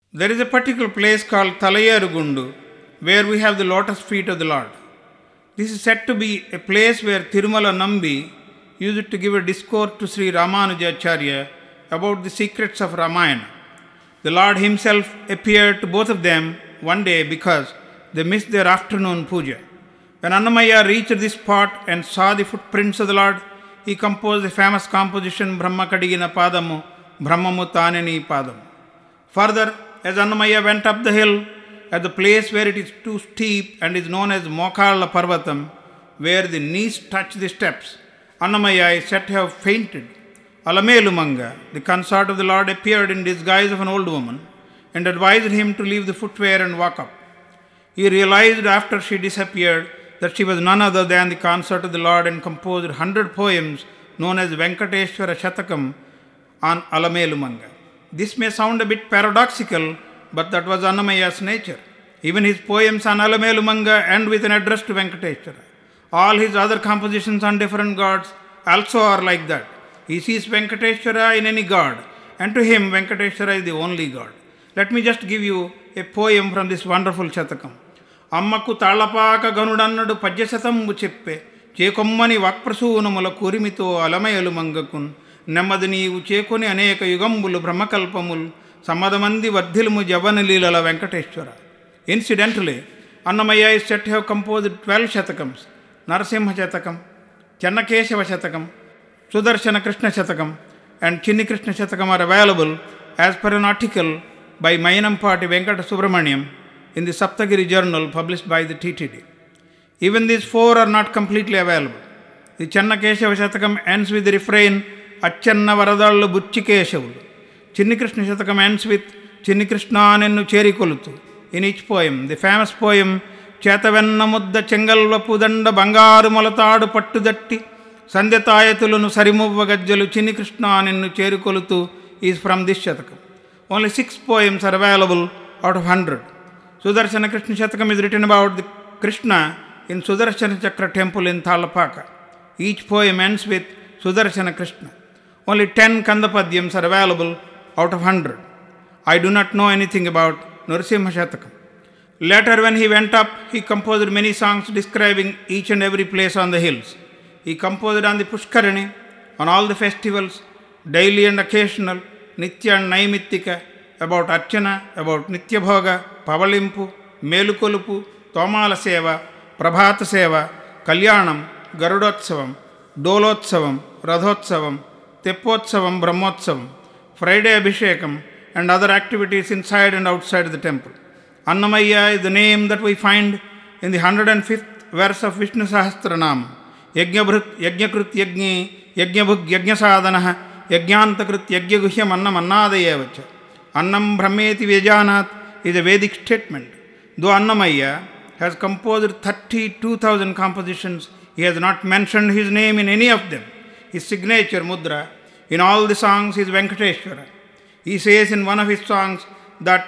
There is a particular place called Talayarugundu where we have the lotus feet of the Lord. This is said to be a place where Tirumala Nambi used to give a discourse to Sri Ramanujacharya about the secrets of Ramayana. The Lord himself appeared to both of them one day because they missed their afternoon puja. When Annamaya reached this spot and saw the footprints of the Lord, he composed the famous composition Brahma Kadigina Padamu, Brahmamu Taneni Padamu. Further, as Annamaya went up the hill, at the place where it is too steep and is known as Mokala Parvatam, where the knees touch the steps, Annamaya is said to have fainted. Alamelumanga, the consort of the Lord, appeared in disguise of an old woman and advised him to leave the footwear and walk up. He realized after she disappeared that she was none other than the consort of the Lord and composed 100 poems known as Venkateshwara Shatakam on Alamelumanga. This may sound a bit paradoxical, but that was Annamaya's nature. Even his poems on Alamelumanga end with an address to Venkateshwara. All his other compositions on different gods also are like that. He sees Venkateshwara in any god, and to him Venkateshwara is the only god. Let me just give you a poem from this wonderful Shatakam. Ammaku talapaka ganudannadu padyasatambu cheppe, chekommani vakprasoonamuల కూరిమితో అలమయలుమంగకున్ నెమ్మది నీవు చేకొని అనేక యుగంబులు బ్రహ్మకల్పములు సమ్మదమంది వర్ధిలుము జవనలీలల Venkateswara. Incidentally, Annamaya is said to have composed 12 Shatakams. Narasimha Shatakam, Channakeshava Shatakam, Sudarshana Krishna Shatakam, and Chinni Krishna Shatakam are available as per an article by Mayanampati Venkata Subramaniam in the Saptagiri Journal published by the TTD. Even these four are not completely available. The Channakeshava Shatakam ends with the refrain Achanna Varadallu Butchikeshavulu. Chinni Krishna Shatakam ends with Chinni Krishna Nennu Cherikolutu. In each poem, the famous poem Chetavenna Mudda Chengalvapu Danda Bangaru Molatadu Pattudatti Sandhyatayatulunu Sarimuvva Gajjalu Chinni Krishna Nennu Cherikolutu is from this Shatakam. Only 6 poems are available out of 100. Sudarshana Krishna Shatakam is written about the Krishna in Sudarshana Chakra temple in Thalapaka. Each poem ends with Sudarshana Krishna. Only 10 Kandapadyams are available out of 100. I do not know anything about Narasimha Shatakam. Later, when he went up, he composed many songs describing each and every place on the hills. He composed on the Pushkarani, on all the festivals, daily and occasional, Nitya and Naimittika, about Archana, about Nitya Bhoga, Pavalimpu, Melukolupu, Tomala Seva, Prabhata Seva, Kalyanam, Garudotsavam, Dolotsavam, Radhotsavam, Teppotsavam, Brahmotsavam, Friday Abhishekam, and other activities inside and outside the temple. Annamaya is the name that we find in the 105th verse of Vishnu Sahasranam. Yajnabhrut, Yajnakrit, Yajni, Yajnabhug, Yajnasadhanah, Yajnantakrit, Yajnaguhyam, Annam, Annadayevacha. Annam Brahmeti Vyajanat is a Vedic statement. Though Annamaya has composed 32,000 compositions, he has not mentioned his name in any of them. His signature mudra in all the songs is Venkateshwara. He says in one of his songs that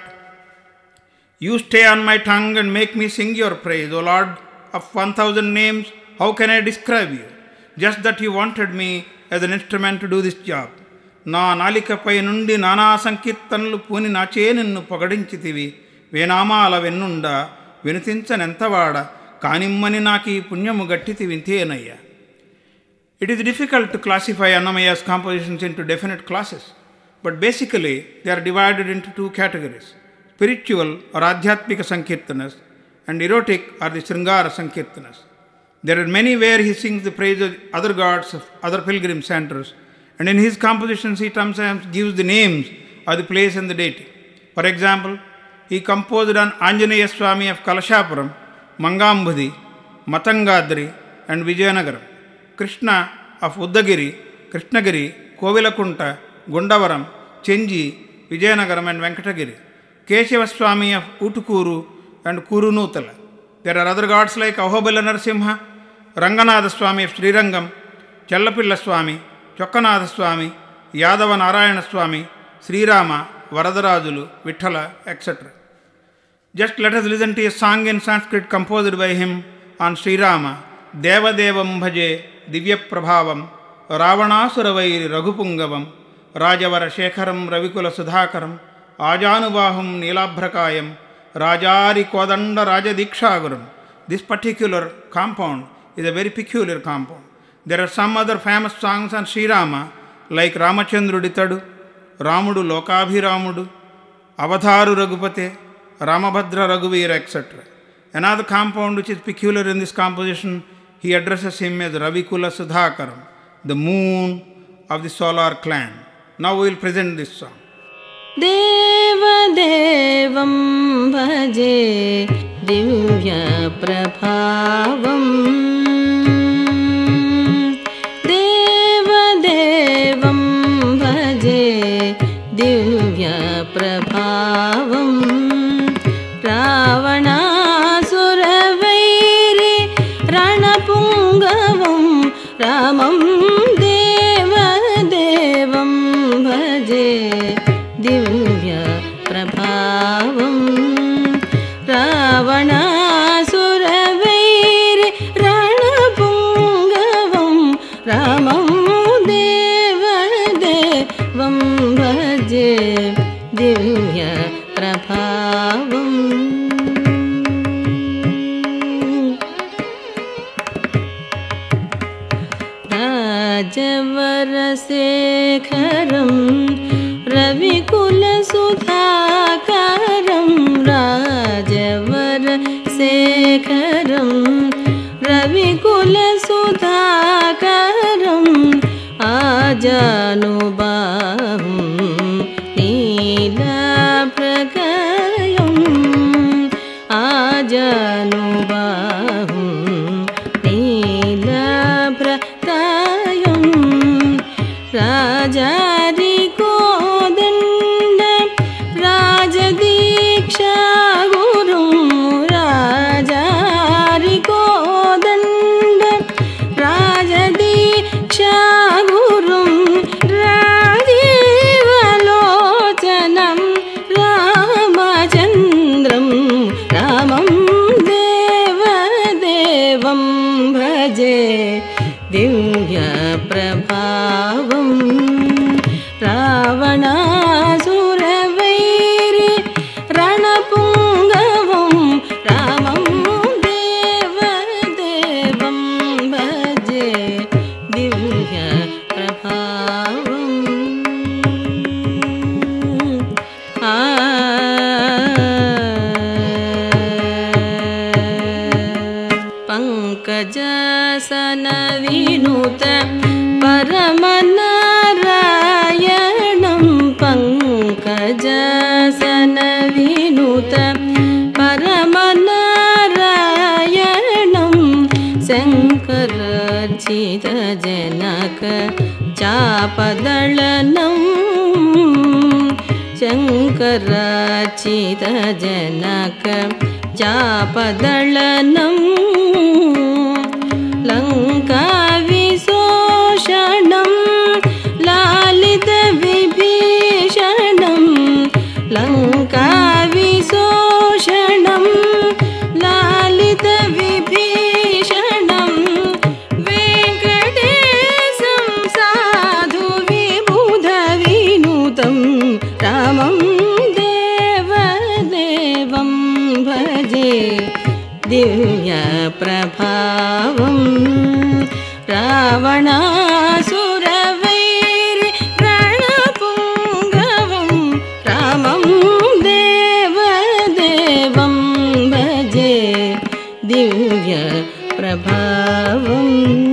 you stay on my tongue and make me sing your praise, O Lord of 1,000 names. How can I describe you? Just that you wanted me as an instrument to do this job. Na nalikapai nundi nana sankirtanlu puni nache ninnu pagadinchitivi venamala vennunda vinutinchanentavada kanimmani naki punyamu gattiti vintenayya. It is difficult to classify Annamaya's compositions into definite classes, but basically they are divided into 2 categories: spiritual or Adhyatmika Sankirtanas and erotic or the Sringara Sankirtanas. There are many where he sings the praise of other gods of other pilgrim centers, and in his compositions he sometimes gives the names of the place and the deity. For example, he composed on Anjaneya Swami of Kalashapuram, Mangambudi, Matangadri and Vijayanagaram, Krishna of Uddagiri, Krishnagiri, Kovilakunta, Gundavaram, Chenji, Vijayanagaram and Venkatagiri, Keshava Swami of Utukuru and Kurunutala. There are other gods like Ahobala Narasimha, Ranganatha Swami of Srirangam, Challapilla Swami, Chokkanatha Swami, Yadava Narayana Swami, Sri Rama, Varadarajulu, Vithala, etc. Just let us listen to a song in Sanskrit composed by him on Sri Rama, Deva Devam Bhaje, Divya Prabhavam, Ravanasura Vairi Raghupungavam, Rajavara Shekharam Ravikula Sudhakaram, Ajanubahum Nilabhrakayam Rajari Kodanda Rajadikshaguram. This particular compound is a very peculiar compound. There are some other famous songs on Sri Rama like Ramachandrudu Ditadu, Ramudu Lokabhiramudu, Avataru Raghupate, Ramabhadra Raghuvira, etc. Another compound which is peculiar in this composition, he addresses him as Ravikula Sudhakaram, the moon of the solar clan. Now we will present this song. Deva Devam Bhaje Divya Prabhavam Deva Devam Bhaje Divya Prabhavam Ravana Suravairi Ranapungavam Ramam Deva Devam Bhaje Divya Prabhavam Ravana Suravairi Ranapungavam Ramam Deva Devam Bhaje Divya Prabhavam Rajavarasekharam Ravikula Sudhakaram Rajavarasekharam Ravikula Sudhakaram Ajanubahum Nilabhrakayam Ajanubahum Nilabhrakayam Rajari Kodanda Rajadikshagurum Rajari Kodanda Rajadikshagurum Rajivalocanam Ramachandram Ramam Deva Devam Bhaje Divya Prabhavam Ravana Suravairi Ranapungavam Ramam Deva Devam Bhaje Divya Prabhavam Pankajasana Vinuta Paramanarayanam Pankajasana Vinuta Paramanarayanam Sankarachita Janaka Chapadalanam Sankarachita Janaka Chapadalanam Lanka Visoshanam Lalita Vibhishanam Lanka Visoshanam Lalita Vibhishanam Venkatesam Sadhu Vibudha Vinutam Ramam Deva Devam Bhaje Divya Prabhavam Ravana Suravairi Ranapungavam Ramam Deva Devam Bhaje Divya Prabhavam